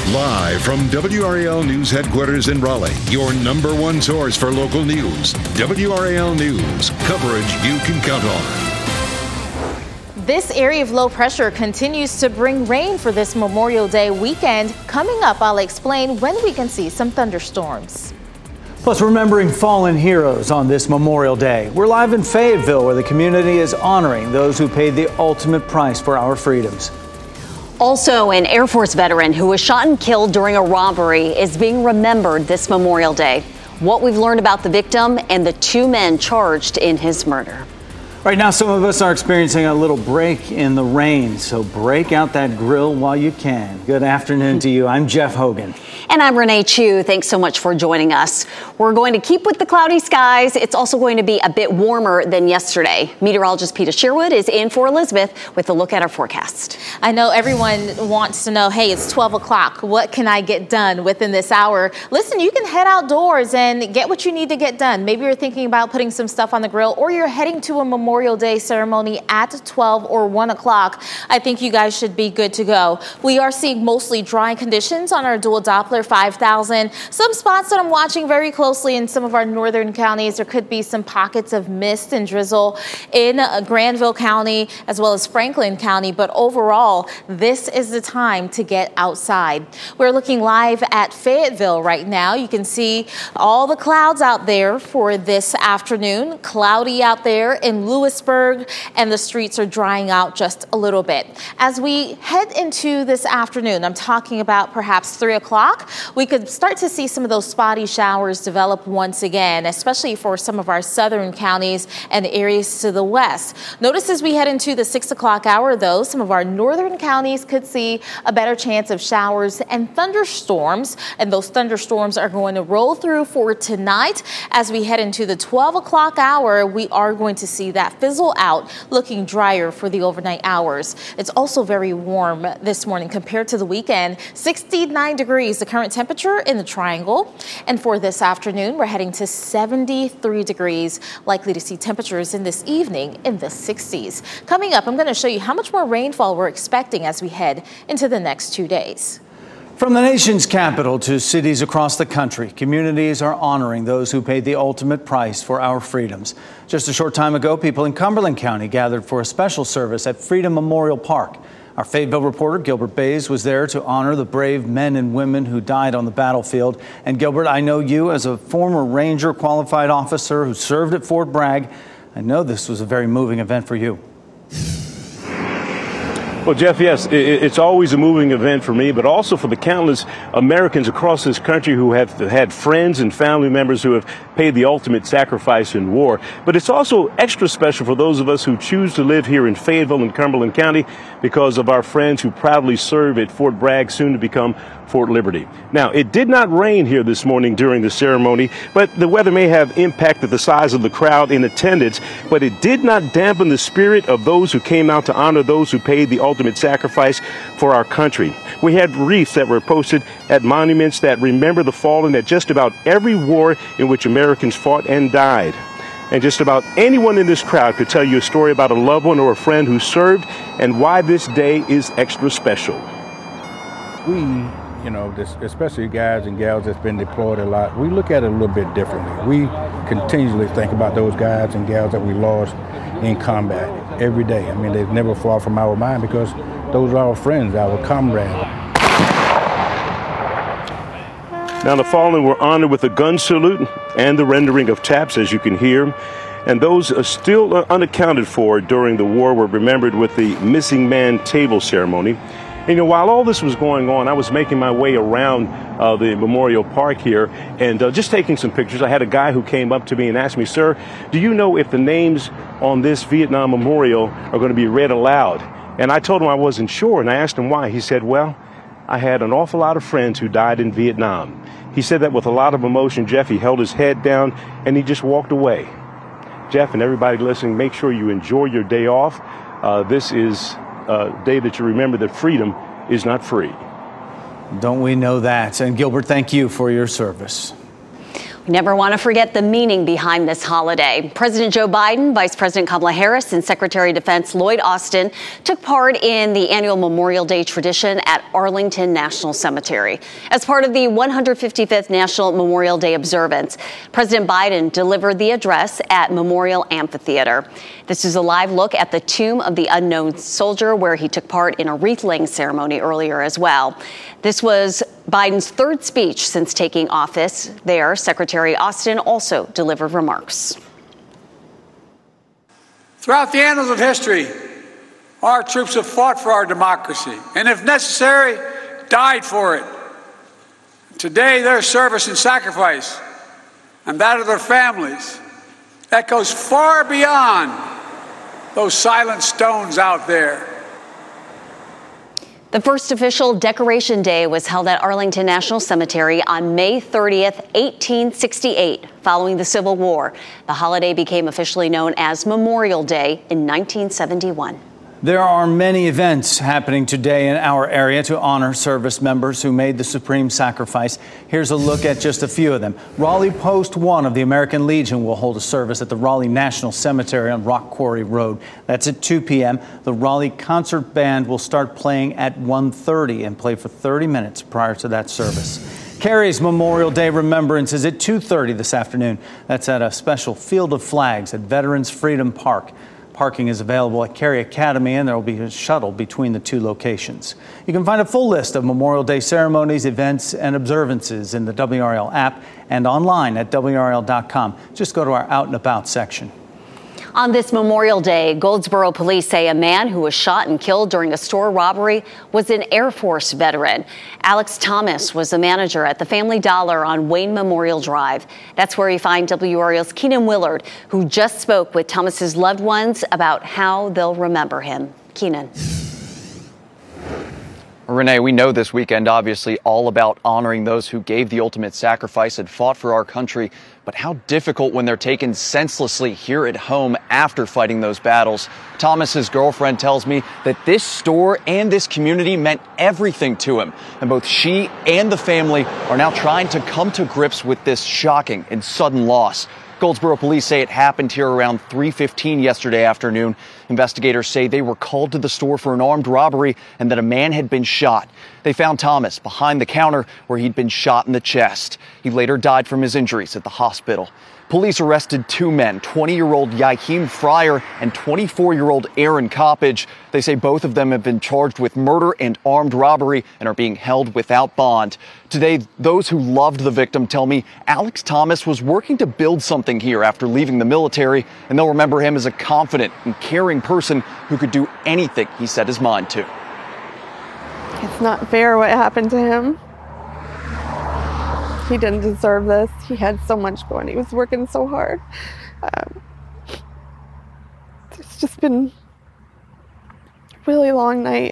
Live from WRAL News Headquarters in Raleigh, your number one source for local news. WRAL News, coverage you can count on. This area of low pressure continues to bring rain for this Memorial Day weekend. Coming up, I'll explain when we can see some thunderstorms. Plus, remembering fallen heroes on this Memorial Day. We're live in Fayetteville, where the community is honoring those who paid the ultimate price for our freedoms. Also, an Air Force veteran who was shot and killed during a robbery is being remembered this Memorial Day. What we've learned about the victim and the two men charged in his murder. Right now, some of us are experiencing a little break in the rain, so break out that grill while you can. Good afternoon to you. I'm Jeff Hogan. And I'm Renee Chu. Thanks so much for joining us. We're going to keep with the cloudy skies. It's also going to be a bit warmer than yesterday. Meteorologist Peter Sherwood is in for Elizabeth with a look at our forecast. I know everyone wants to know, hey, it's 12 o'clock. What can I get done within this hour? Listen, you can head outdoors and get what you need to get done. Maybe you're thinking about putting some stuff on the grill, or you're heading to a Memorial Day ceremony at 12 or 1 o'clock. I think you guys should be good to go. We are seeing mostly dry conditions on our dual Doppler 5000. Some spots that I'm watching very closely in some of our northern counties. There could be some pockets of mist and drizzle in Granville County as well as Franklin County. But overall, this is the time to get outside. We're looking live at Fayetteville right now. You can see all the clouds out there for this afternoon. Cloudy out there in Lewisburg, and the streets are drying out just a little bit. As we head into this afternoon, I'm talking about perhaps 3 o'clock, we could start to see some of those spotty showers develop once again, especially for some of our southern counties and areas to the west. Notice as we head into the 6 o'clock hour, though, some of our northern counties could see a better chance of showers and thunderstorms, and those thunderstorms are going to roll through for tonight. As we head into the 12 o'clock hour, we are going to see that fizzle out, looking drier for the overnight hours. It's also very warm this morning compared to the weekend. 69 degrees, the current temperature in the Triangle. And for this afternoon, we're heading to 73 degrees, likely to see temperatures in this evening in the 60s. Coming up, I'm going to show you how much more rainfall we're expecting as we head into the next 2 days. From the nation's capital to cities across the country, communities are honoring those who paid the ultimate price for our freedoms. Just a short time ago, people in Cumberland County gathered for a special service at Freedom Memorial Park. Our Fayetteville reporter, Gilbert Bays, was there to honor the brave men and women who died on the battlefield. And Gilbert, I know you as a former Ranger qualified officer who served at Fort Bragg. I know this was a very moving event for you. Well, Jeff, yes, it's always a moving event for me, but also for the countless Americans across this country who have had friends and family members who have paid the ultimate sacrifice in war. But it's also extra special for those of us who choose to live here in Fayetteville and Cumberland County because of our friends who proudly serve at Fort Bragg, soon to become Fort Liberty. Now, it did not rain here this morning during the ceremony, but the weather may have impacted the size of the crowd in attendance, but it did not dampen the spirit of those who came out to honor those who paid the ultimate sacrifice for our country. We had wreaths that were posted at monuments that remember the fallen at just about every war in which Americans fought and died. And just about anyone in this crowd could tell you a story about a loved one or a friend who served and why this day is extra special. Especially guys and gals that's been deployed a lot, we look at it a little bit differently. We continually think about those guys and gals that we lost in combat every day. I mean, they're never far from our mind because those are our friends, our comrades. Now, the fallen were honored with a gun salute and the rendering of taps, as you can hear. And those still unaccounted for during the war were remembered with the Missing Man Table ceremony. And, while all this was going on, I was making my way around the Memorial Park here and just taking some pictures. I had a guy who came up to me and asked me, "Sir, do you know if the names on this Vietnam memorial are going to be read aloud?" And I told him I wasn't sure, and I asked him why. He said, "Well, I had an awful lot of friends who died in Vietnam." He said that with a lot of emotion. Jeff, he held his head down and he just walked away. Jeff and everybody listening, make sure you enjoy your day off. This is a day that you remember that freedom is not free. Don't we know that? And Gilbert, thank you for your service. We never want to forget the meaning behind this holiday. President Joe Biden, Vice President Kamala Harris, and Secretary of Defense Lloyd Austin took part in the annual Memorial Day tradition at Arlington National Cemetery. As part of the 155th National Memorial Day observance, President Biden delivered the address at Memorial Amphitheater. This is a live look at the Tomb of the Unknown Soldier, where he took part in a wreath-laying ceremony earlier as well. This was Biden's third speech since taking office. There, Secretary Austin also delivered remarks. Throughout the annals of history, our troops have fought for our democracy and, if necessary, died for it. Today, their service and sacrifice, and that of their families, that goes far beyond those silent stones out there. The first official Decoration Day was held at Arlington National Cemetery on May 30th, 1868, following the Civil War. The holiday became officially known as Memorial Day in 1971. There are many events happening today in our area to honor service members who made the supreme sacrifice. Here's a look at just a few of them. Raleigh Post 1 of the American Legion will hold a service at the Raleigh National Cemetery on Rock Quarry Road. That's at 2 p.m. The Raleigh Concert Band will start playing at 1:30 and play for 30 minutes prior to that service. Cary's Memorial Day Remembrance is at 2:30 this afternoon. That's at a special Field of Flags at Veterans Freedom Park. Parking is available at Cary Academy, and there will be a shuttle between the two locations. You can find a full list of Memorial Day ceremonies, events, and observances in the WRAL app and online at WRAL.com. Just go to our Out and About section. On this Memorial Day, Goldsboro police say a man who was shot and killed during a store robbery was an Air Force veteran. Alex Thomas was the manager at the Family Dollar on Wayne Memorial Drive. That's where you find WRAL's Keenan Willard, who just spoke with Thomas's loved ones about how they'll remember him. Keenan. Renee, we know this weekend, obviously, all about honoring those who gave the ultimate sacrifice and fought for our country. But how difficult when they're taken senselessly here at home after fighting those battles. Thomas's girlfriend tells me that this store and this community meant everything to him. And both she and the family are now trying to come to grips with this shocking and sudden loss. Goldsboro police say it happened here around 3:15 yesterday afternoon. Investigators say they were called to the store for an armed robbery and that a man had been shot. They found Thomas behind the counter where he'd been shot in the chest. He later died from his injuries at the hospital. Police arrested two men, 20-year-old Yaheem Fryer and 24-year-old Aaron Coppage. They say both of them have been charged with murder and armed robbery and are being held without bond. Today, those who loved the victim tell me Alex Thomas was working to build something here after leaving the military, and they'll remember him as a confident and caring person who could do anything he set his mind to. It's not fair what happened to him. He didn't deserve this. He had so much going. He was working so hard. It's just been a really long night.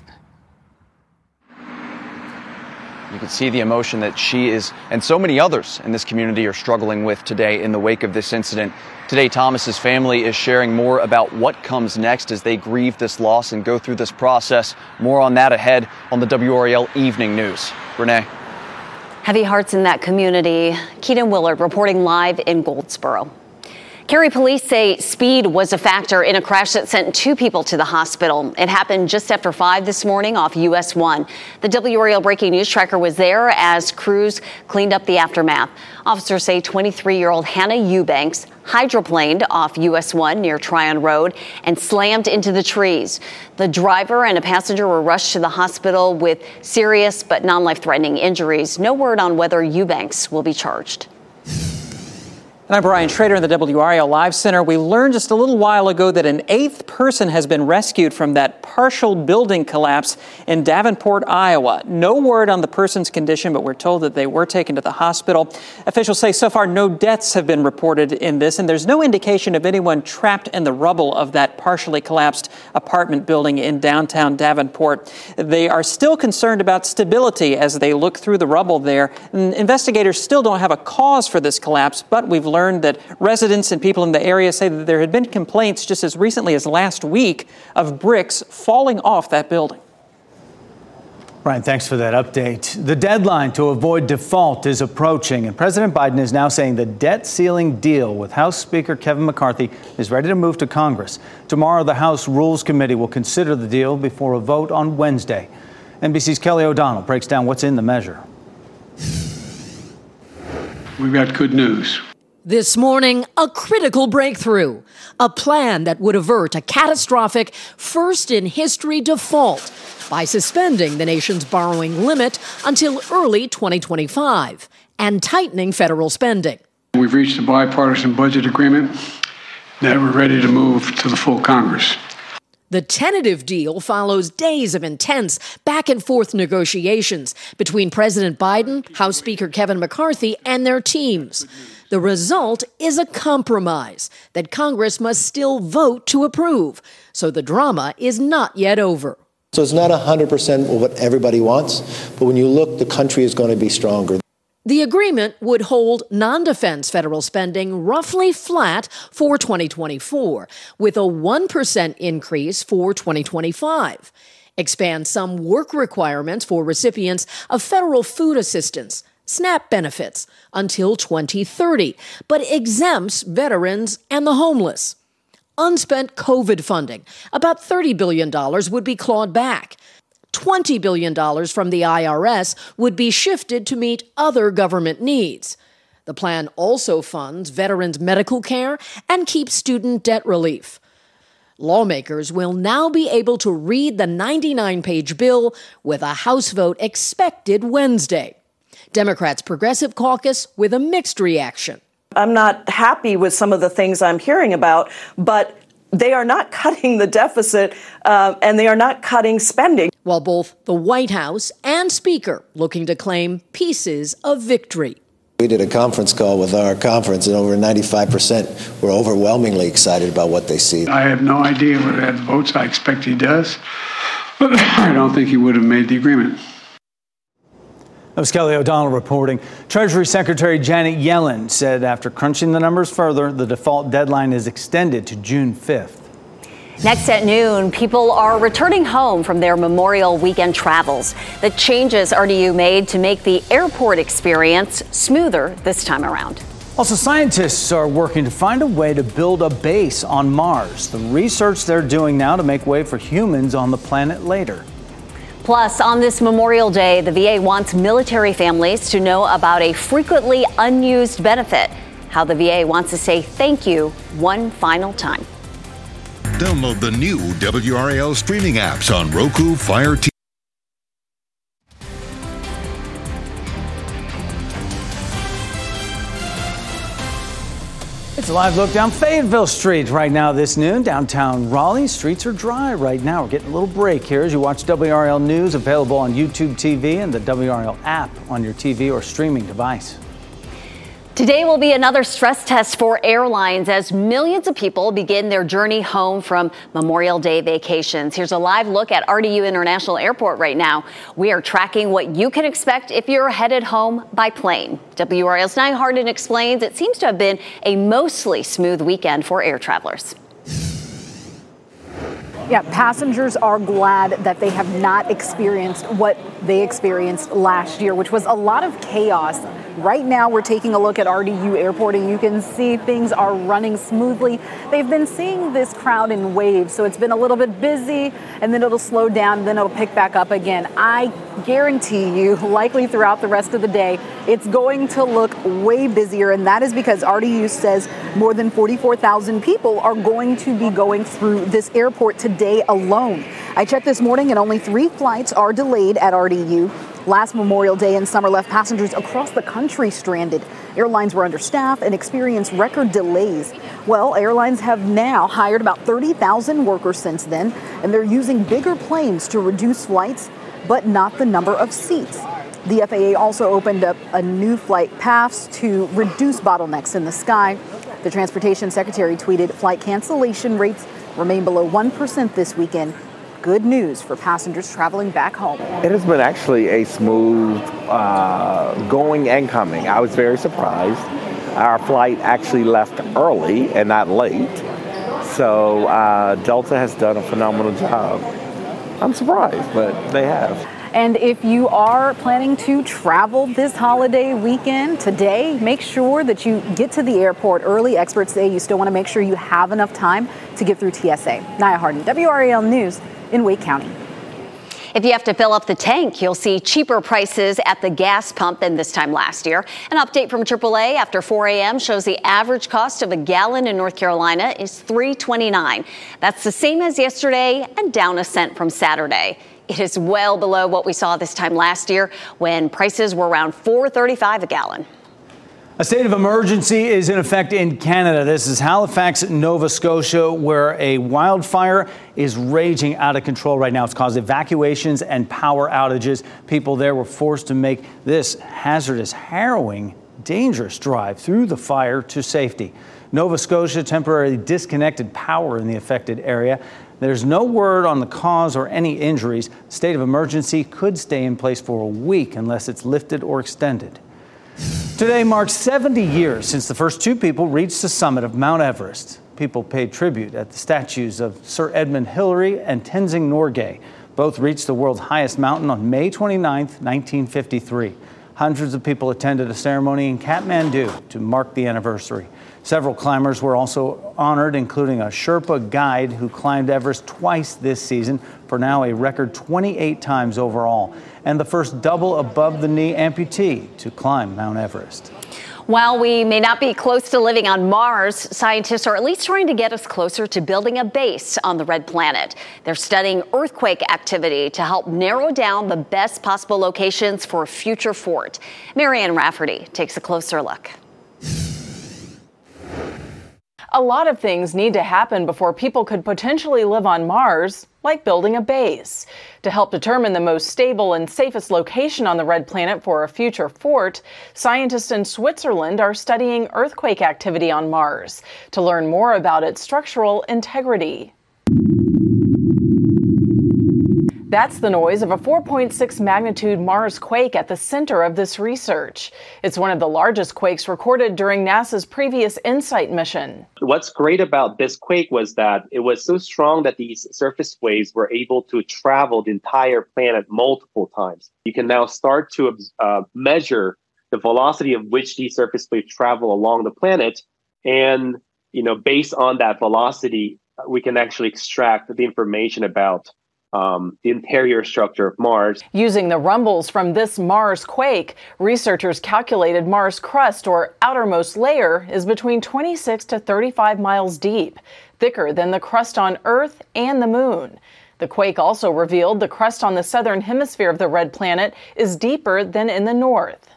You can see the emotion that she is and so many others in this community are struggling with today in the wake of this incident. Today, Thomas's family is sharing more about what comes next as they grieve this loss and go through this process. More on that ahead on the WRAL Evening News. Renee. Heavy hearts in that community. Keenan Willard reporting live in Goldsboro. Cary police say speed was a factor in a crash that sent two people to the hospital. It happened just after 5 this morning off US 1. The WRAL Breaking News Tracker was there as crews cleaned up the aftermath. Officers say 23-year-old Hannah Eubanks hydroplaned off US 1 near Tryon Road and slammed into the trees. The driver and a passenger were rushed to the hospital with serious but non-life-threatening injuries. No word on whether Eubanks will be charged. And I'm Brian Schrader in the WRAL Live Center. We learned just a little while ago that an 8th person has been rescued from that partial building collapse in Davenport, Iowa. No word on the person's condition, but we're told that they were taken to the hospital. Officials say so far no deaths have been reported in this, and there's no indication of anyone trapped in the rubble of that partially collapsed apartment building in downtown Davenport. They are still concerned about stability as they look through the rubble there. And investigators still don't have a cause for this collapse, but we've learned that residents and people in the area say that there had been complaints just as recently as last week of bricks falling off that building. Brian, thanks for that update. The deadline to avoid default is approaching, and President Biden is now saying the debt ceiling deal with House Speaker Kevin McCarthy is ready to move to Congress. Tomorrow, the House Rules Committee will consider the deal before a vote on Wednesday. NBC's Kelly O'Donnell breaks down what's in the measure. We've got good news. This morning, a critical breakthrough, a plan that would avert a catastrophic first-in-history default by suspending the nation's borrowing limit until early 2025 and tightening federal spending. We've reached a bipartisan budget agreement that we're ready to move to the full Congress. The tentative deal follows days of intense back-and-forth negotiations between President Biden, House Speaker Kevin McCarthy, and their teams. The result is a compromise that Congress must still vote to approve, so the drama is not yet over. So it's not 100% what everybody wants, but when you look, the country is going to be stronger. The agreement would hold non-defense federal spending roughly flat for 2024, with a 1% increase for 2025. Expand some work requirements for recipients of federal food assistance, SNAP benefits, until 2030, but exempts veterans and the homeless. Unspent COVID funding, about $30 billion, would be clawed back. $20 billion from the IRS would be shifted to meet other government needs. The plan also funds veterans' medical care and keeps student debt relief. Lawmakers will now be able to read the 99-page bill with a House vote expected Wednesday. Democrats' Progressive Caucus with a mixed reaction. I'm not happy with some of the things I'm hearing about, but they are not cutting the deficit and they are not cutting spending. While both the White House and Speaker looking to claim pieces of victory. We did a conference call with our conference, and over 95% were overwhelmingly excited about what they see. I have no idea whether he has votes. I expect he does. But I don't think he would have made the agreement. That was Kelly O'Donnell reporting. Treasury Secretary Janet Yellen said after crunching the numbers further, the default deadline is extended to June 5th. Next at noon, people are returning home from their Memorial weekend travels. The changes RDU made to make the airport experience smoother this time around. Also, scientists are working to find a way to build a base on Mars. The research they're doing now to make way for humans on the planet later. Plus, on this Memorial Day, the VA wants military families to know about a frequently unused benefit, how the VA wants to say thank you one final time. Download the new WRAL streaming apps on Roku, Fire TV. It's a live look down Fayetteville Street right now this noon. Downtown Raleigh, streets are dry right now. We're getting a little break here as you watch WRAL News, available on YouTube TV and the WRAL app on your TV or streaming device. Today will be another stress test for airlines as millions of people begin their journey home from Memorial Day vacations. Here's a live look at RDU International Airport right now. We are tracking what you can expect if you're headed home by plane. WRAL's Nye Harden explains it seems to have been a mostly smooth weekend for air travelers. Yeah, passengers are glad that they have not experienced what they experienced last year, which was a lot of chaos. Right now, we're taking a look at RDU Airport, and you can see things are running smoothly. They've been seeing this crowd in waves, so it's been a little bit busy, and then it'll slow down, and then it'll pick back up again. I guarantee you, likely throughout the rest of the day, it's going to look way busier, and that is because RDU says more than 44,000 people are going to be going through this airport today alone. I checked this morning, and only 3 flights are delayed at RDU. Last Memorial Day and summer left passengers across the country stranded. Airlines were understaffed and experienced record delays. Well, airlines have now hired about 30,000 workers since then, and they're using bigger planes to reduce flights, but not the number of seats. The FAA also opened up a new flight paths to reduce bottlenecks in the sky. The Transportation Secretary tweeted flight cancellation rates remain below 1% this weekend. Good news for passengers traveling back home. It has been actually a smooth going and coming. I was very surprised. Our flight actually left early and not late. So Delta has done a phenomenal job. I'm surprised, but they have. And if you are planning to travel this holiday weekend today, make sure that you get to the airport early. Experts say you still want to make sure you have enough time to get through TSA. Nia Harden, WRAL News in Wake County. If you have to fill up the tank, you'll see cheaper prices at the gas pump than this time last year. An update from AAA after 4 a.m. shows the average cost of a gallon in North Carolina is $3.29. That's the same as yesterday and down a cent from Saturday. It is well below what we saw this time last year when prices were around $4.35 a gallon. A state of emergency is in effect in Canada. This is Halifax, Nova Scotia, where a wildfire is raging out of control right now. It's caused evacuations and power outages. People there were forced to make this hazardous, harrowing, dangerous drive through the fire to safety. Nova Scotia temporarily disconnected power in the affected area. There's no word on the cause or any injuries. The state of emergency could stay in place for a week unless it's lifted or extended. Today marks 70 years since the first two people reached the summit of Mount Everest. People paid tribute at the statues of Sir Edmund Hillary and Tenzing Norgay. Both reached the world's highest mountain on May 29, 1953. Hundreds of people attended a ceremony in Kathmandu to mark the anniversary. Several climbers were also honored, including a Sherpa guide who climbed Everest twice this season, for now a record 28 times overall, and the first double above-the-knee amputee to climb Mount Everest. While we may not be close to living on Mars, scientists are at least trying to get us closer to building a base on the red planet. They're studying earthquake activity to help narrow down the best possible locations for a future fort. Marianne Rafferty takes a closer look. A lot of things need to happen before people could potentially live on Mars, like building a base. To help determine the most stable and safest location on the red planet for a future fort, scientists in Switzerland are studying earthquake activity on Mars to learn more about its structural integrity. That's the noise of a 4.6 magnitude Mars quake at the center of this research. It's one of the largest quakes recorded during NASA's previous InSight mission. What's great about this quake was that it was so strong that these surface waves were able to travel the entire planet multiple times. You can now start to measure the velocity of which these surface waves travel along the planet. And, based on that velocity, we can actually extract the information about the interior structure of Mars. Using the rumbles from this Mars quake, researchers calculated Mars' crust, or outermost layer, is between 26 to 35 miles deep, thicker than the crust on Earth and the Moon. The quake also revealed the crust on the southern hemisphere of the red planet is deeper than in the north.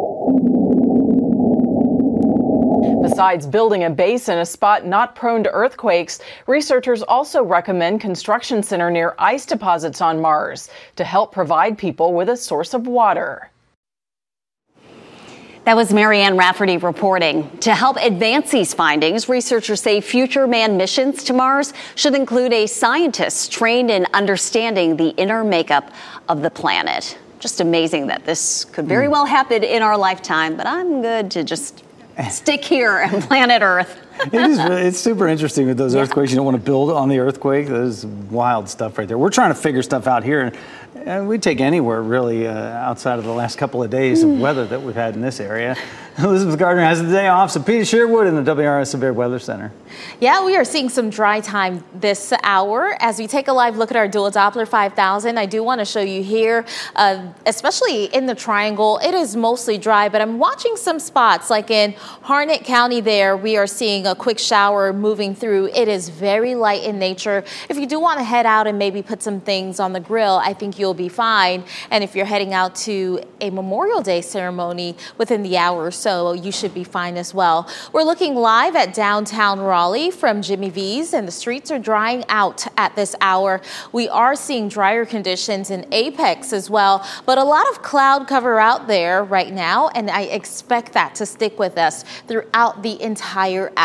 Besides building a base in a spot not prone to earthquakes, researchers also recommend construction center near ice deposits on Mars to help provide people with a source of water. That was Marianne Rafferty reporting. To help advance these findings, researchers say future manned missions to Mars should include a scientist trained in understanding the inner makeup of the planet. Just amazing that this could very well happen in our lifetime, but I'm good to just stick here on planet Earth. It's super interesting with those earthquakes. You don't want to build on the earthquake. There's wild stuff right there. We're trying to figure stuff out here. And we take anywhere, really, outside of the last couple of days of weather that we've had in this area. Elizabeth Gardner has the day off, so Peter Sherwood in the WRS Severe Weather Center. Yeah, we are seeing some dry time this hour. As we take a live look at our dual Doppler 5000, I do want to show you here, especially in the Triangle, it is mostly dry, but I'm watching some spots like in Harnett County there. We are seeing a quick shower moving through. It is very light in nature. If you do want to head out and maybe put some things on the grill, I think you'll be fine. And if you're heading out to a Memorial Day ceremony within the hour or so, you should be fine as well. We're looking live at downtown Raleigh from Jimmy V's, and the streets are drying out at this hour. We are seeing drier conditions in Apex as well, but a lot of cloud cover out there right now, and I expect that to stick with us throughout the entire afternoon.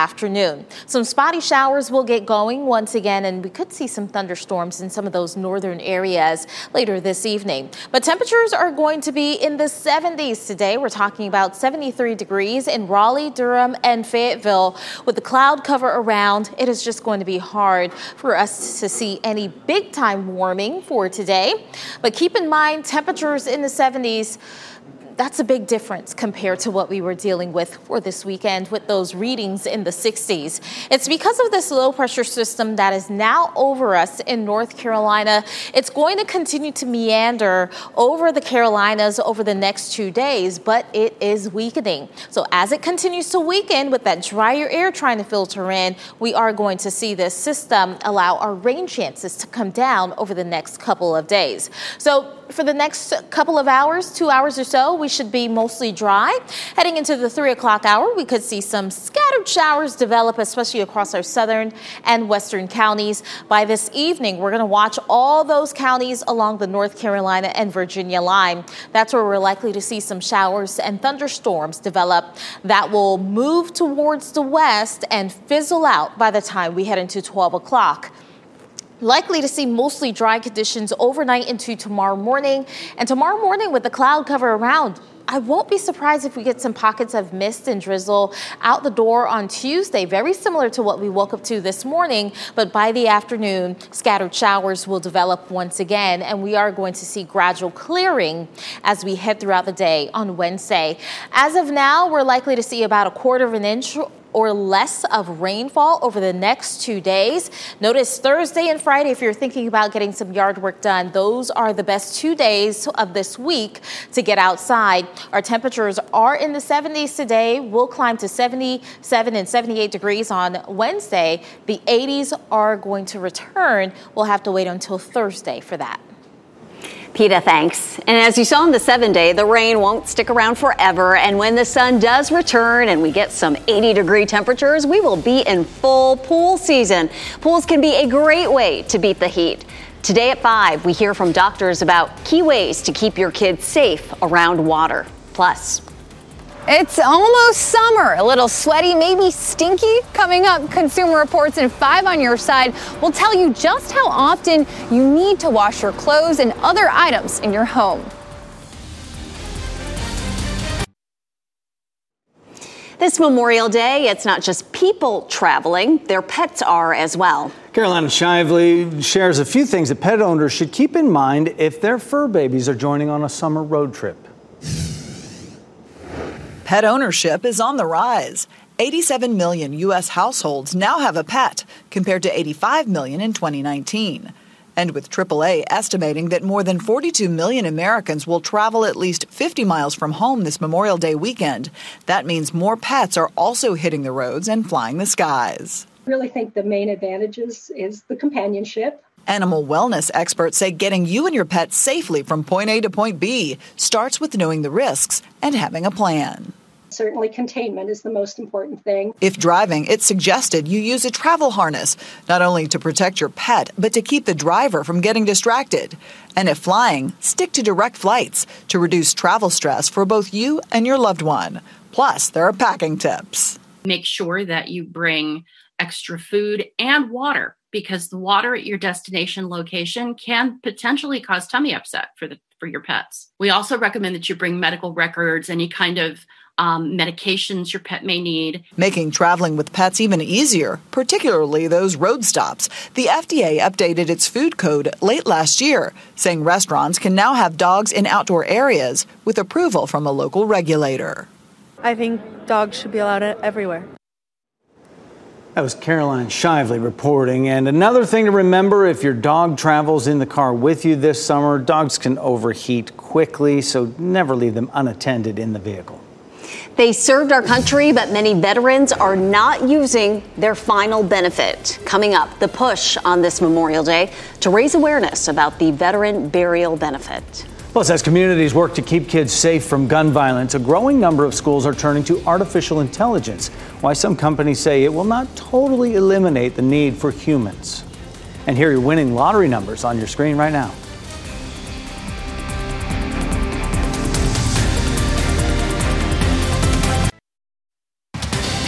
afternoon. Some spotty showers will get going once again, and we could see some thunderstorms in some of those northern areas later this evening. But temperatures are going to be in the 70s today. We're talking about 73 degrees in Raleigh, Durham, and Fayetteville. With the cloud cover around, it is just going to be hard for us to see any big time warming for today. But keep in mind, temperatures in the 70s, that's a big difference compared to what we were dealing with for this weekend with those readings in the 60s. It's because of this low pressure system that is now over us in North Carolina. It's going to continue to meander over the Carolinas over the next 2 days, but it is weakening. So as it continues to weaken with that drier air trying to filter in, we are going to see this system allow our rain chances to come down over the next couple of days. So for the next couple of hours, 2 hours or so, we should be mostly dry. Heading into the 3 o'clock hour, we could see some scattered showers develop, especially across our southern and western counties. By this evening, we're going to watch all those counties along the North Carolina and Virginia line. That's where we're likely to see some showers and thunderstorms develop that will move towards the west and fizzle out by the time we head into 12 o'clock. Likely to see mostly dry conditions overnight into tomorrow morning. And tomorrow morning with the cloud cover around, I won't be surprised if we get some pockets of mist and drizzle out the door on Tuesday, very similar to what we woke up to this morning. But by the afternoon, scattered showers will develop once again, and we are going to see gradual clearing as we head throughout the day on Wednesday. As of now, we're likely to see about 1/4 of an inch or less of rainfall over the next 2 days. Notice Thursday and Friday, if you're thinking about getting some yard work done, those are the best 2 days of this week to get outside. Our temperatures are in the 70s today. We'll climb to 77 and 78 degrees on Wednesday. The 80s are going to return. We'll have to wait until Thursday for that. Peta, thanks. And as you saw on the 7-day, the rain won't stick around forever. And when the sun does return and we get some 80-degree temperatures, we will be in full pool season. Pools can be a great way to beat the heat. Today at 5, we hear from doctors about key ways to keep your kids safe around water. Plus, it's almost summer. A little sweaty, maybe stinky. Coming up, Consumer Reports and 5 on your side will tell you just how often you need to wash your clothes and other items in your home. This Memorial Day, it's not just people traveling, their pets are as well. Carolina Shively shares a few things that pet owners should keep in mind if their fur babies are joining on a summer road trip. Pet ownership is on the rise. 87 million U.S. households now have a pet, compared to 85 million in 2019. And with AAA estimating that more than 42 million Americans will travel at least 50 miles from home this Memorial Day weekend, that means more pets are also hitting the roads and flying the skies. I really think the main advantages is the companionship. Animal wellness experts say getting you and your pet safely from point A to point B starts with knowing the risks and having a plan. Certainly containment is the most important thing. If driving, it's suggested you use a travel harness, not only to protect your pet, but to keep the driver from getting distracted. And if flying, stick to direct flights to reduce travel stress for both you and your loved one. Plus, there are packing tips. Make sure that you bring extra food and water, because the water at your destination location can potentially cause tummy upset for your pets. We also recommend that you bring medical records, any kind of medications your pet may need. Making traveling with pets even easier, particularly those road stops. The FDA updated its food code late last year, saying restaurants can now have dogs in outdoor areas with approval from a local regulator. I think dogs should be allowed everywhere. That was Caroline Shively reporting. And another thing to remember, if your dog travels in the car with you this summer, dogs can overheat quickly, so never leave them unattended in the vehicle. They served our country, but many veterans are not using their final benefit. Coming up, the push on this Memorial Day to raise awareness about the veteran burial benefit. Plus, as communities work to keep kids safe from gun violence, a growing number of schools are turning to artificial intelligence. Why some companies say it will not totally eliminate the need for humans. And here are your winning lottery numbers on your screen right now.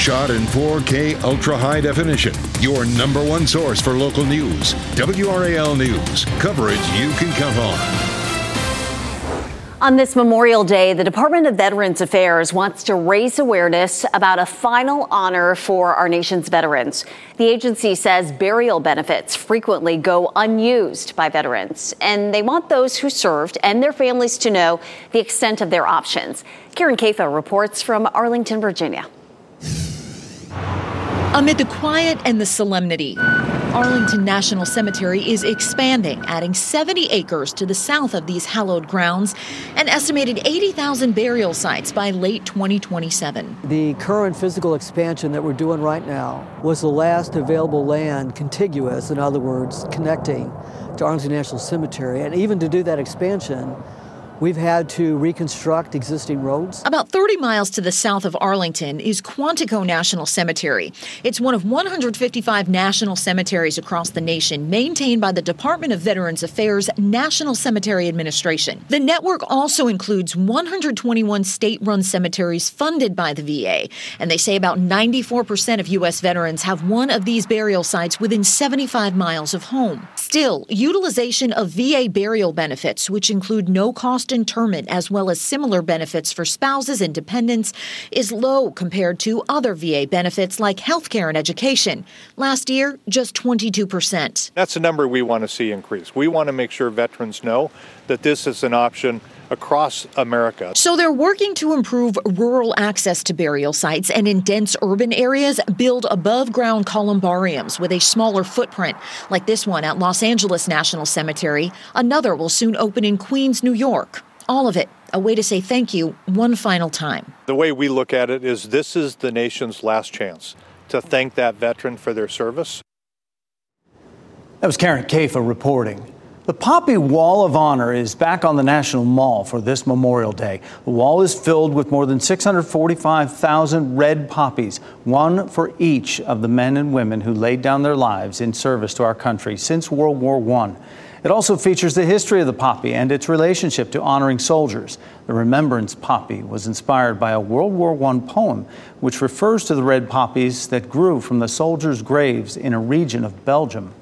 shot in 4K ultra high definition. Your number one source for local news. WRAL News. Coverage you can count on. On this Memorial Day, the Department of Veterans Affairs wants to raise awareness about a final honor for our nation's veterans. The agency says burial benefits frequently go unused by veterans, and they want those who served and their families to know the extent of their options. Karen Kafa reports from Arlington, Virginia. Amid the quiet and the solemnity, Arlington National Cemetery is expanding, adding 70 acres to the south of these hallowed grounds, an estimated 80,000 burial sites by late 2027. The current physical expansion that we're doing right now was the last available land contiguous, in other words, connecting to Arlington National Cemetery. And even to do that expansion, we've had to reconstruct existing roads. About 30 miles to the south of Arlington is Quantico National Cemetery. It's one of 155 national cemeteries across the nation maintained by the Department of Veterans Affairs National Cemetery Administration. The network also includes 121 state-run cemeteries funded by the VA, and they say about 94% of U.S. veterans have one of these burial sites within 75 miles of home. Still, utilization of VA burial benefits, which include no-cost interment as well as similar benefits for spouses and dependents, is low compared to other VA benefits like health care and education. Last year, just 22%. That's a number we want to see increase. We want to make sure veterans know that this is an option across America. So they're working to improve rural access to burial sites and in dense urban areas build above-ground columbariums with a smaller footprint, like this one at Los Angeles National Cemetery. Another will soon open in Queens, New York. All of it a way to say thank you one final time. The way we look at it is this is the nation's last chance to thank that veteran for their service. That was Karen Kafa reporting. The Poppy Wall of Honor is back on the National Mall for this Memorial Day. The wall is filled with more than 645,000 red poppies, one for each of the men and women who laid down their lives in service to our country since World War I. It also features the history of the poppy and its relationship to honoring soldiers. The Remembrance Poppy was inspired by a World War I poem which refers to the red poppies that grew from the soldiers' graves in a region of Belgium.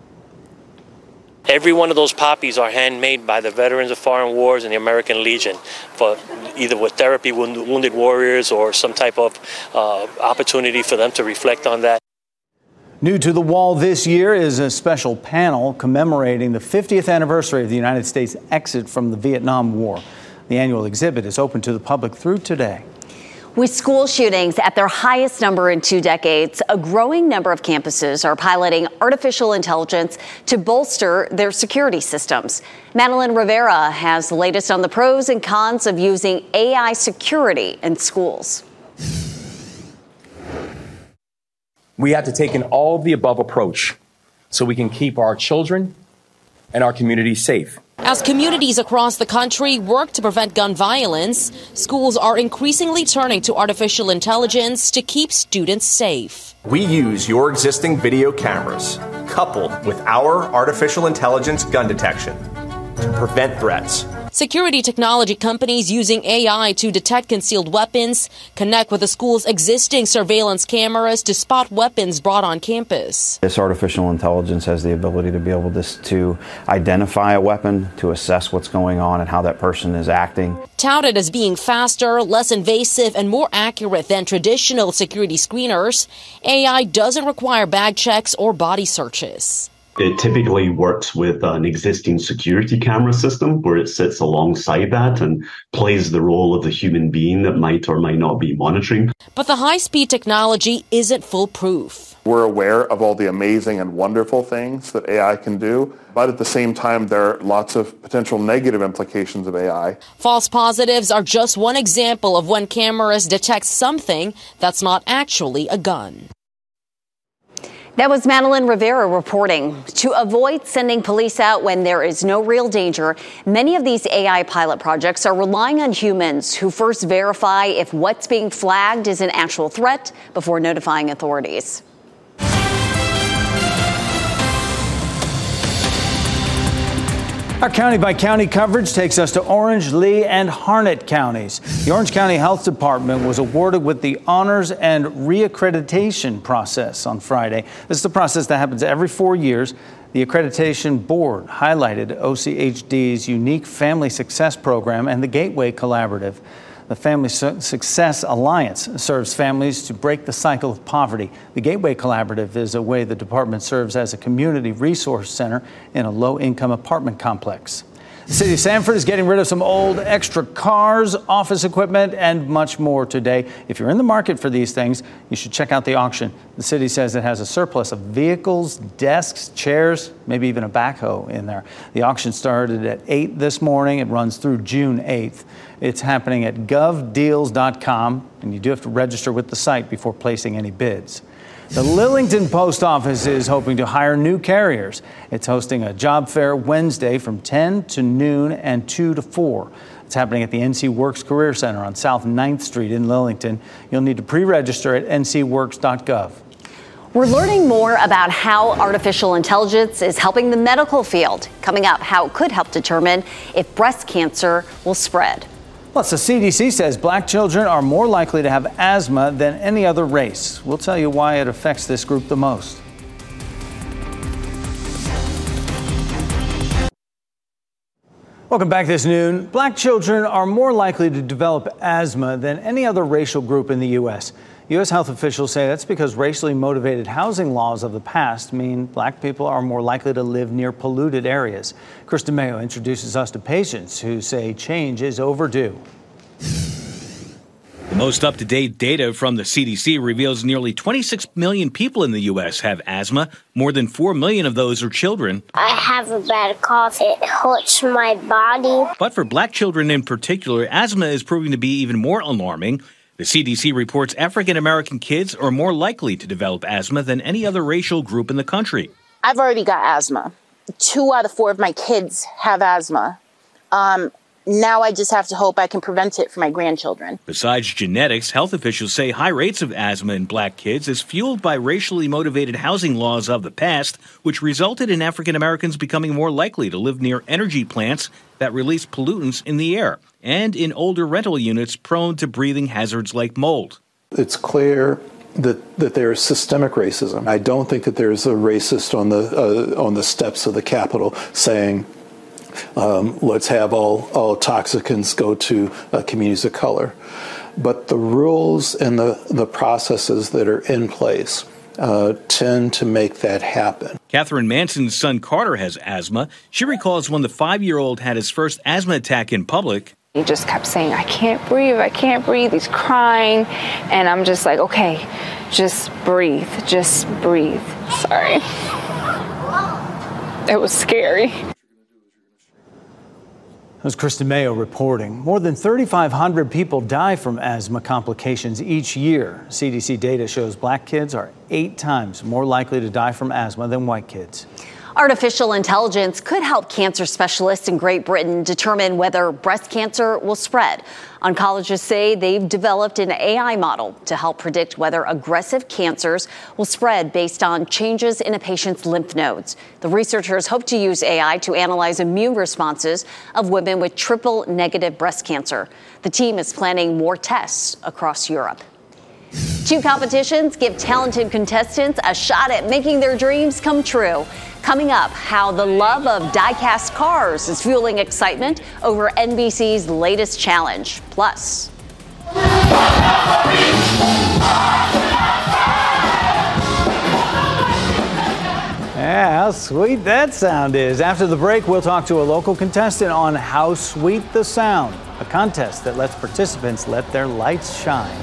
Every one of those poppies are handmade by the veterans of foreign wars and the American Legion for either with therapy wounded warriors or some type of opportunity for them to reflect on that. New to the wall this year is a special panel commemorating the 50th anniversary of the United States' exit from the Vietnam War. The annual exhibit is open to the public through today. With school shootings at their highest number in 2 decades, a growing number of campuses are piloting artificial intelligence to bolster their security systems. Madeline Rivera has the latest on the pros and cons of using AI security in schools. We have to take an all-of-the-above approach so we can keep our children and our communities safe. As communities across the country work to prevent gun violence, schools are increasingly turning to artificial intelligence to keep students safe. We use your existing video cameras, coupled with our artificial intelligence gun detection, to prevent threats. Security technology companies using AI to detect concealed weapons, connect with the school's existing surveillance cameras to spot weapons brought on campus. This artificial intelligence has the ability to be able to identify a weapon, to assess what's going on and how that person is acting. Touted as being faster, less invasive, and more accurate than traditional security screeners, AI doesn't require bag checks or body searches. It typically works with an existing security camera system where it sits alongside that and plays the role of the human being that might or might not be monitoring. But the high-speed technology isn't foolproof. We're aware of all the amazing and wonderful things that AI can do, but at the same time, there are lots of potential negative implications of AI. False positives are just one example of when cameras detect something that's not actually a gun. That was Madeline Rivera reporting. To avoid sending police out when there is no real danger, many of these AI pilot projects are relying on humans who first verify if what's being flagged is an actual threat before notifying authorities. Our county-by-county coverage takes us to Orange, Lee, and Harnett counties. The Orange County Health Department was awarded with the Honors and Reaccreditation process on Friday. This is the process that happens every 4 years. The Accreditation Board highlighted OCHD's unique Family Success Program and the Gateway Collaborative. The Family Success Alliance serves families to break the cycle of poverty. The Gateway Collaborative is a way the department serves as a community resource center in a low-income apartment complex. The city of Sanford is getting rid of some old extra cars, office equipment, and much more today. If you're in the market for these things, you should check out the auction. The city says it has a surplus of vehicles, desks, chairs, maybe even a backhoe in there. The auction started at 8 this morning. It runs through June 8th. It's happening at govdeals.com, and you do have to register with the site before placing any bids. The Lillington Post Office is hoping to hire new carriers. It's hosting a job fair Wednesday from 10 to noon and 2 to 4. It's happening at the NC Works Career Center on South 9th Street in Lillington. You'll need to pre-register at ncworks.gov. We're learning more about how artificial intelligence is helping the medical field. Coming up, how it could help determine if breast cancer will spread. Plus, the CDC says black children are more likely to have asthma than any other race. We'll tell you why it affects this group the most. Welcome back this noon. Black children are more likely to develop asthma than any other racial group in the U.S. U.S. health officials say that's because racially motivated housing laws of the past mean black people are more likely to live near polluted areas. Kristen Mayo introduces us to patients who say change is overdue. The most up-to-date data from the CDC reveals nearly 26 million people in the U.S. have asthma. More than 4 million of those are children. I have a bad cough. It hurts my body. But for black children in particular, asthma is proving to be even more alarming. The CDC reports African-American kids are more likely to develop asthma than any other racial group in the country. I've already got asthma. 2 out of 4 of my kids have asthma. Now I just have to hope I can prevent it for my grandchildren. Besides genetics, health officials say high rates of asthma in black kids is fueled by racially motivated housing laws of the past, which resulted in African Americans becoming more likely to live near energy plants that release pollutants in the air, and in older rental units prone to breathing hazards like mold. It's clear that there is systemic racism. I don't think that there's a racist on the steps of the Capitol saying, let's have all toxicants go to communities of color. But the rules and the processes that are in place tend to make that happen. Catherine Manson's son Carter has asthma. She recalls when the 5-year-old had his first asthma attack in public. He just kept saying, I can't breathe. He's crying. And I'm just like, okay, just breathe. Sorry. It was scary. That was Kristen Mayo reporting. More than 3,500 people die from asthma complications each year. CDC data shows black kids are 8 times more likely to die from asthma than white kids. Artificial intelligence could help cancer specialists in Great Britain determine whether breast cancer will spread. Oncologists say they've developed an AI model to help predict whether aggressive cancers will spread based on changes in a patient's lymph nodes. The researchers hope to use AI to analyze immune responses of women with triple-negative breast cancer. The team is planning more tests across Europe. 2 competitions give talented contestants a shot at making their dreams come true. Coming up, how the love of die-cast cars is fueling excitement over NBC's latest challenge. Plus, yeah, how sweet that sound is. After the break, we'll talk to a local contestant on How Sweet the Sound, a contest that lets participants let their lights shine.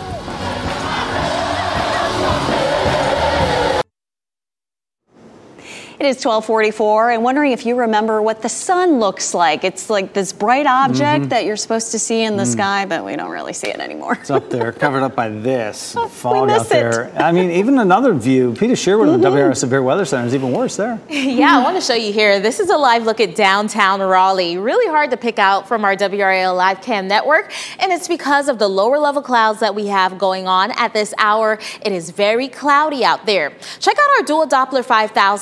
It is 12:44, and wondering if you remember what the sun looks like. It's like this bright object that you're supposed to see in the sky, but we don't really see it anymore. It's up there, covered up by this fog out there. I mean, even another view. Peter Sherwood of the WRS Severe Weather Center is even worse there. Yeah, I want to show you here. This is a live look at downtown Raleigh. Really hard to pick out from our WRAL live cam network, and it's because of the lower level clouds that we have going on at this hour. It is very cloudy out there. Check out our dual Doppler 5000 though,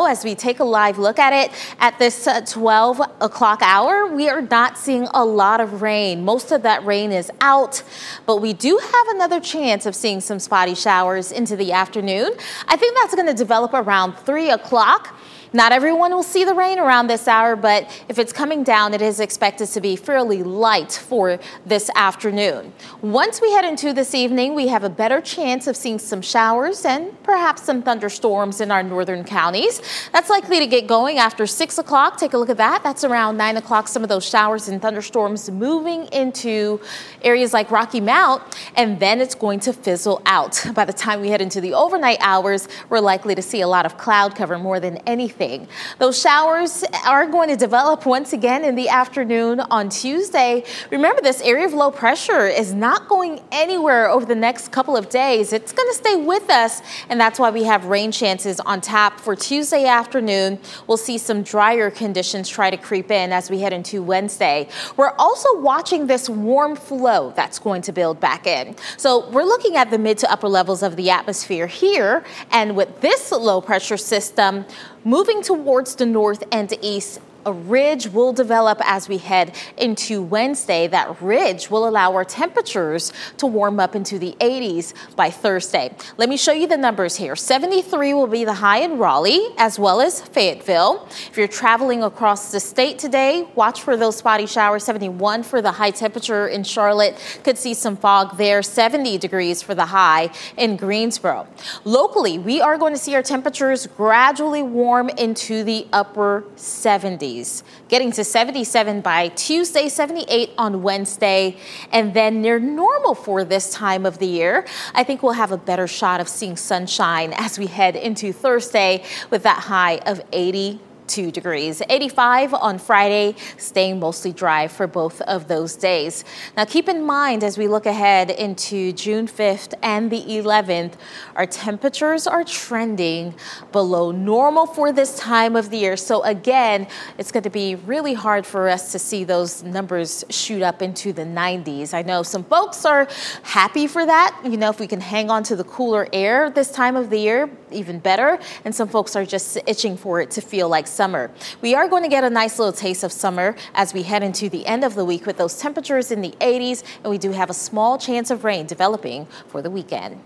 as we take a live look at it at this 12 o'clock hour, we are not seeing a lot of rain. Most of that rain is out, but we do have another chance of seeing some spotty showers into the afternoon. I think that's going to develop around 3 o'clock. Not everyone will see the rain around this hour, but if it's coming down, it is expected to be fairly light for this afternoon. Once we head into this evening, we have a better chance of seeing some showers and perhaps some thunderstorms in our northern counties. That's likely to get going after 6 o'clock. Take a look at that. That's around 9 o'clock. Some of those showers and thunderstorms moving into areas like Rocky Mount, and then it's going to fizzle out. By the time we head into the overnight hours, we're likely to see a lot of cloud cover more than anything. Those showers are going to develop once again in the afternoon on Tuesday. Remember, this area of low pressure is not going anywhere over the next couple of days. It's going to stay with us, and that's why we have rain chances on tap for Tuesday afternoon. We'll see some drier conditions try to creep in as we head into Wednesday. We're also watching this warm flow that's going to build back in. So we're looking at the mid to upper levels of the atmosphere here, and with this low pressure system moving towards the north and east, a ridge will develop as we head into Wednesday. That ridge will allow our temperatures to warm up into the 80s by Thursday. Let me show you the numbers here. 73 will be the high in Raleigh as well as Fayetteville. If you're traveling across the state today, watch for those spotty showers. 71 for the high temperature in Charlotte. Could see some fog there. 70 degrees for the high in Greensboro. Locally, we are going to see our temperatures gradually warm into the upper 70s. Getting to 77 by Tuesday, 78 on Wednesday, and then near normal for this time of the year. I think we'll have a better shot of seeing sunshine as we head into Thursday with that high of 82 degrees. 85 on Friday, staying mostly dry for both of those days. Now keep in mind as we look ahead into June 5th and the 11th, our temperatures are trending below normal for this time of the year. So again, it's going to be really hard for us to see those numbers shoot up into the 90s. I know some folks are happy for that. You know, if we can hang on to the cooler air this time of the year, even better. And some folks are just itching for it to feel like summer. We are going to get a nice little taste of summer as we head into the end of the week with those temperatures in the 80s, and we do have a small chance of rain developing for the weekend.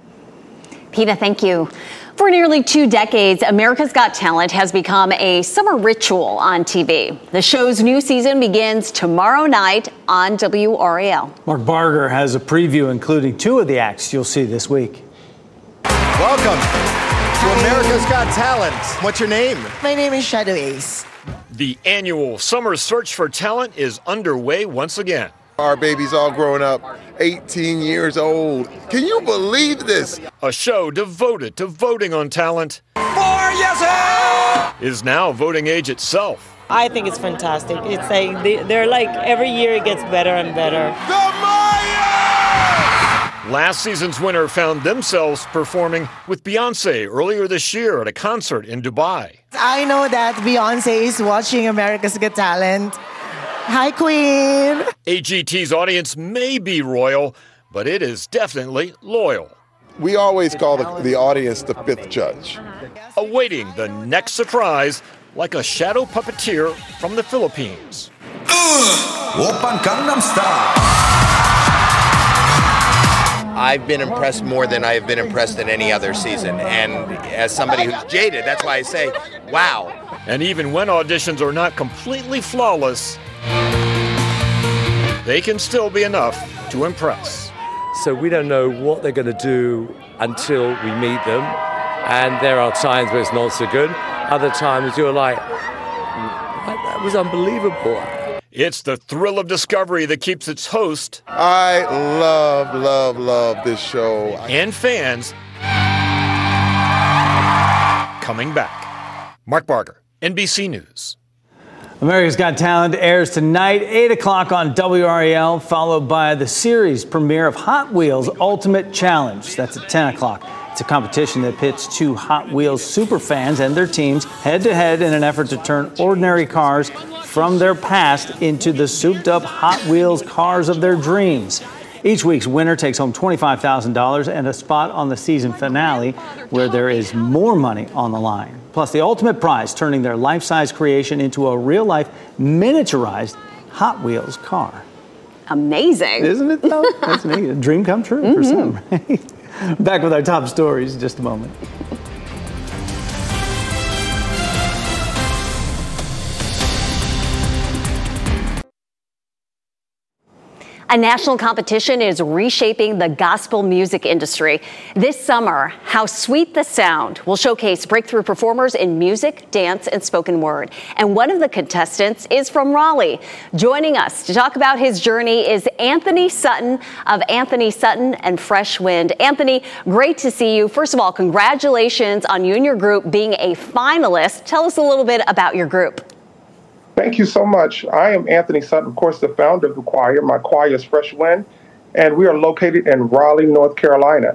Peta, thank you. For nearly 2 decades, America's Got Talent has become a summer ritual on TV. The show's new season begins tomorrow night on WRAL. Mark Barger has a preview including 2 of the acts you'll see this week. Welcome to America's Got Talent. What's your name? My name is Shadow Ace. The annual summer search for talent is underway once again. Our baby's all grown up, 18 years old. Can you believe this? A show devoted to voting on talent. 4 yeses! Is now voting age itself. I think it's fantastic. It's like they're like every year it gets better and better. Last season's winner found themselves performing with Beyonce earlier this year at a concert in Dubai. I know that Beyonce is watching America's Got Talent. Hi, Queen. AGT's audience may be royal, but it is definitely loyal. We always call the audience the fifth judge. Awaiting the next surprise, like a shadow puppeteer from the Philippines. Oppan Gangnam Style. I've been impressed more than I have been impressed in any other season. And as somebody who's jaded, that's why I say, wow. And even when auditions are not completely flawless, they can still be enough to impress. So we don't know what they're going to do until we meet them. And there are times where it's not so good. Other times you're like, that was unbelievable. It's the thrill of discovery that keeps its host. I love this show. And fans coming back. Mark Barger, NBC News. America's Got Talent airs tonight, 8 o'clock on WRAL, followed by the series premiere of Hot Wheels Ultimate Challenge. That's at 10 o'clock. It's a competition that pits 2 Hot Wheels superfans and their teams head-to-head in an effort to turn ordinary cars from their past into the souped-up Hot Wheels cars of their dreams. Each week's winner takes home $25,000 and a spot on the season finale, where there is more money on the line. Plus, the ultimate prize, turning their life-size creation into a real-life miniaturized Hot Wheels car. Amazing. Isn't it, though? That's neat. A dream come true for some, right? Back with our top stories in just a moment. A national competition is reshaping the gospel music industry. This summer, How Sweet the Sound will showcase breakthrough performers in music, dance, and spoken word. And one of the contestants is from Raleigh. Joining us to talk about his journey is Anthony Sutton of Anthony Sutton and Fresh Wind. Anthony, great to see you. First of all, congratulations on you and your group being a finalist. Tell us a little bit about your group. Thank you so much. I am Anthony Sutton, of course, the founder of the choir. My choir is Fresh Wind, and we are located in Raleigh, North Carolina.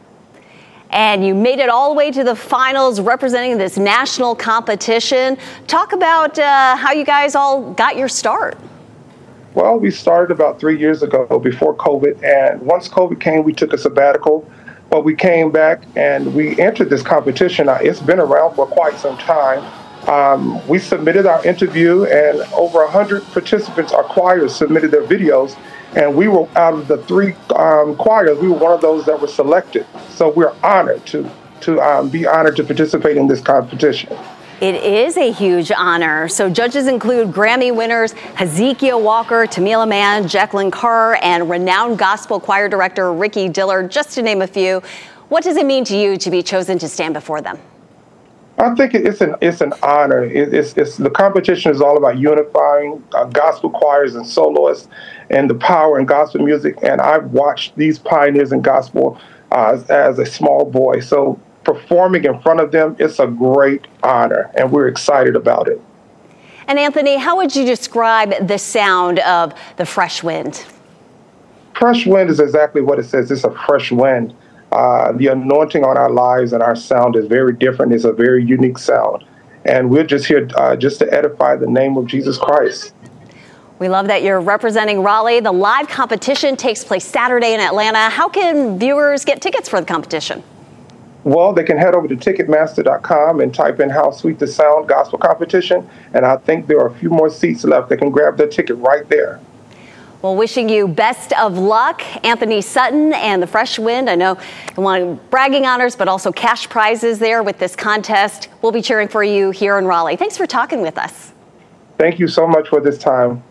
And you made it all the way to the finals representing this national competition. Talk about how you guys all got your start. Well, we started about 3 years ago before COVID, and once COVID came, we took a sabbatical. But we came back and we entered this competition. It's been around for quite some time. We submitted our interview, and over 100 participants, our choirs, submitted their videos, and we were out of the 3 choirs. We were one of those that were selected. So we're honored to be honored to participate in this competition. It is a huge honor. So judges include Grammy winners Hezekiah Walker, Tamila Mann, Jacqueline Carr, and renowned gospel choir director Ricky Dillard, just to name a few. What does it mean to you to be chosen to stand before them? I think it's an honor. The competition is all about unifying gospel choirs and soloists and the power in gospel music. And I've watched these pioneers in gospel as a small boy. So performing in front of them, it's a great honor, and we're excited about it. And Anthony, how would you describe the sound of the Fresh Wind? Fresh Wind is exactly what it says. It's a fresh wind. The anointing on our lives and our sound is very different. It's a very unique sound. And we're just here just to edify the name of Jesus Christ. We love that you're representing Raleigh. The live competition takes place Saturday in Atlanta. How can viewers get tickets for the competition? Well, they can head over to Ticketmaster.com and type in How Sweet the Sound Gospel Competition. And I think there are a few more seats left. They can grab their ticket right there. Well, wishing you best of luck, Anthony Sutton and the Fresh Wind. I know you want bragging honors, but also cash prizes there with this contest. We'll be cheering for you here in Raleigh. Thanks for talking with us. Thank you so much for this time.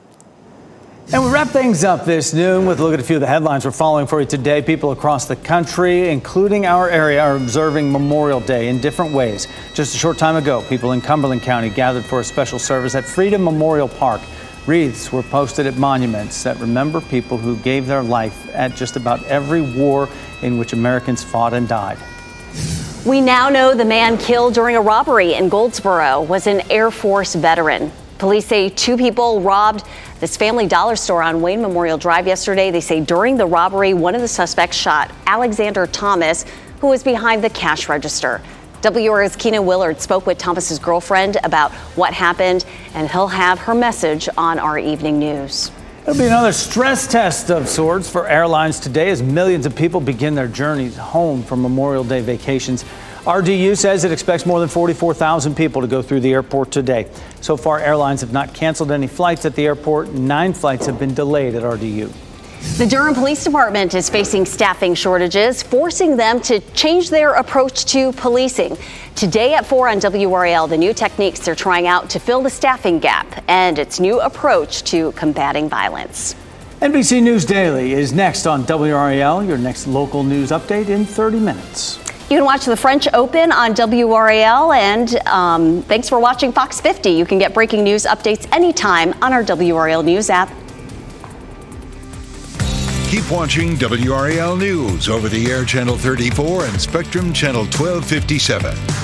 And we wrap things up this noon with a look at a few of the headlines we're following for you today. People across the country, including our area, are observing Memorial Day in different ways. Just a short time ago, people in Cumberland County gathered for a special service at Freedom Memorial Park. Wreaths were posted at monuments that remember people who gave their life at just about every war in which Americans fought and died. We now know the man killed during a robbery in Goldsboro was an Air Force veteran. Police say 2 people robbed this Family Dollar store on Wayne Memorial Drive yesterday. They say during the robbery, one of the suspects shot Alexander Thomas, who was behind the cash register. WR's Keenan Willard spoke with Thomas's girlfriend about what happened, and he'll have her message on our evening news. It'll be another stress test of sorts for airlines today as millions of people begin their journeys home from Memorial Day vacations. RDU says it expects more than 44,000 people to go through the airport today. So far, airlines have not canceled any flights at the airport. 9 flights have been delayed at RDU. The Durham Police Department is facing staffing shortages, forcing them to change their approach to policing. Today at 4 on WRAL, the new techniques they're trying out to fill the staffing gap and its new approach to combating violence. NBC News Daily is next on WRAL, your next local news update in 30 minutes. You can watch the French Open on WRAL, and thanks for watching Fox 50. You can get breaking news updates anytime on our WRAL News app. Keep watching WRAL News over the air Channel 34 and Spectrum Channel 1257.